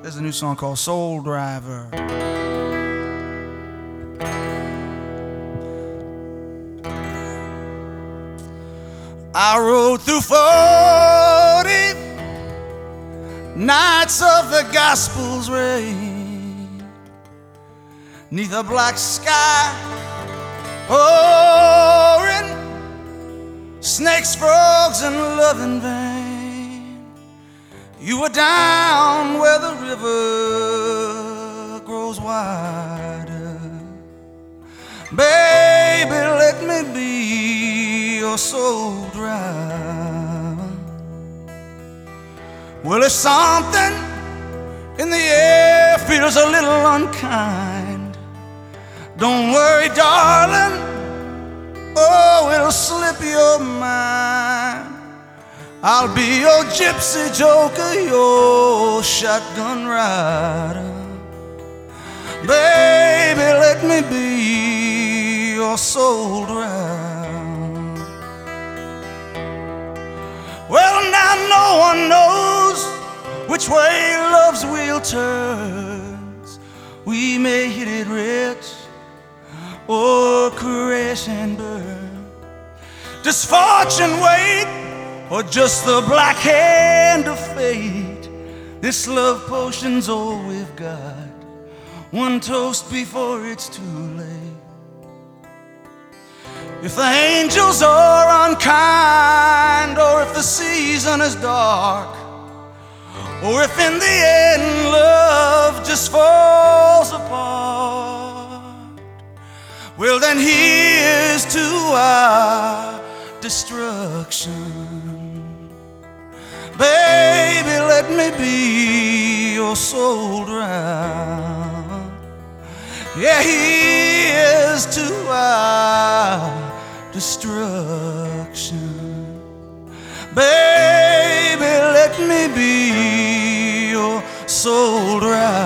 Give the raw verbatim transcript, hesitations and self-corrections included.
There's a new song called Soul Driver. I rode through forty nights of the gospel's rain, 'neath a black sky pouring snakes, frogs, and love in vain. You were down where the river grows wider. Baby, let me be your soul driver. Well, if something in the air feels a little unkind, don't worry, darling, oh, it'll slip your mind. I'll be your gypsy joker, your shotgun rider. Baby, let me be your soul driver. Well, now no one knows which way love's wheel turns. We may hit it rich or crash and burn. Does fortune wait, or just the black hand of fate? This love potion's all we've got. One toast before it's too late. If the angels are unkind, or if the season is dark, or if in the end love just falls apart, well then here's to our destruction. Baby, let me be your soul driver. Yeah, here's to our destruction. Baby, let me be your soul driver.